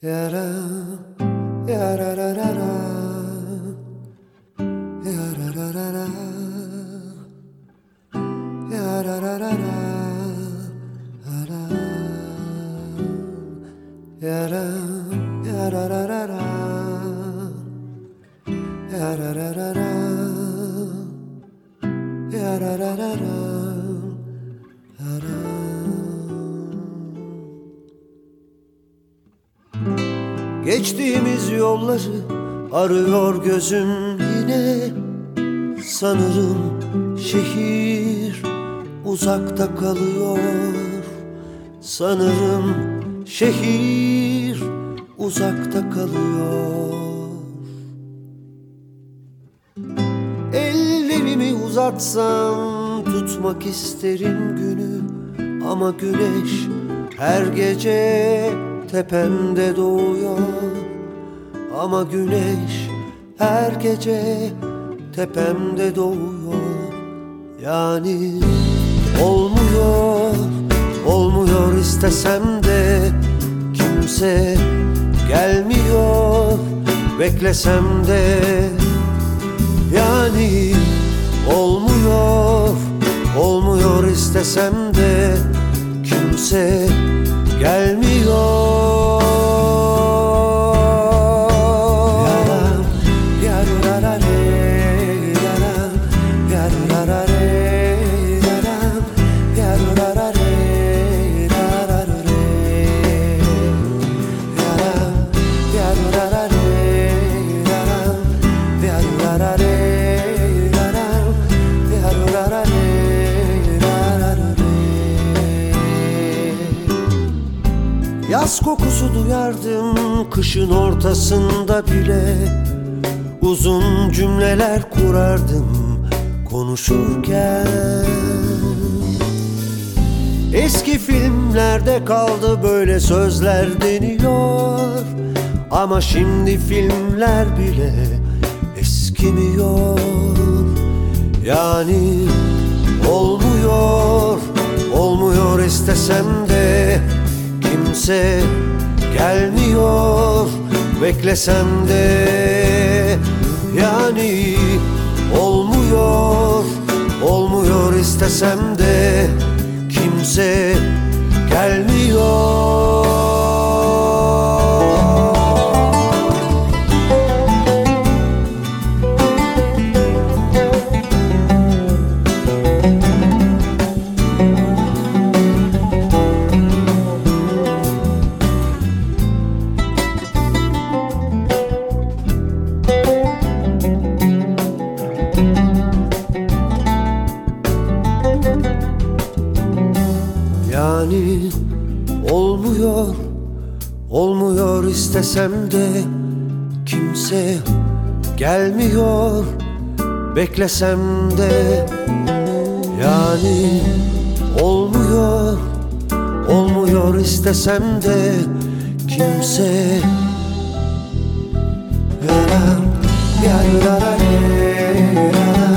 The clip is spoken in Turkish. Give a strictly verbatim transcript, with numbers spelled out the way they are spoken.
Yara, yara, ra, ra, ra. Yara, ra, ra, ra. Yara, ra, ra, ra. Ara. Yara, yara, ra, ra, ra. Yara, ra, ra, ra. Yara, ra, ra, ra. Ara. Geçtiğimiz yolları arıyor gözüm yine. Sanırım şehir uzakta kalıyor. Sanırım şehir uzakta kalıyor. Ellerimi uzatsam tutmak isterim günü. Ama güneş her gece tepemde doğuyor. Ama güneş her gece tepemde doğuyor. Yani olmuyor, olmuyor istesem de. Kimse gelmiyor beklesem de. Yani olmuyor, olmuyor istesem de. Kimse gelmiyor. Yaram, yarurarare, yaram, yarurarare, yaram, yarurarare, yararare. Yaram, yarurarare, yaram, yarurarare, yaram, yarurarare, yararare. Yaz kokusu duyardım kışın ortasında bile. Uzun cümleler kurardım konuşurken. Eski filmlerde kaldı böyle sözler deniyor. Ama şimdi filmler bile eskimiyor. Yani olmuyor, olmuyor istesem de. Kimse gelmiyor beklesem de. Yani olmuyor, olmuyor istesem de. Kimse gelmiyor. Yani olmuyor, olmuyor istesem de. Kimse gelmiyor beklesem de. Yani olmuyor, olmuyor istesem de. Kimse yaram, yararare, yaram.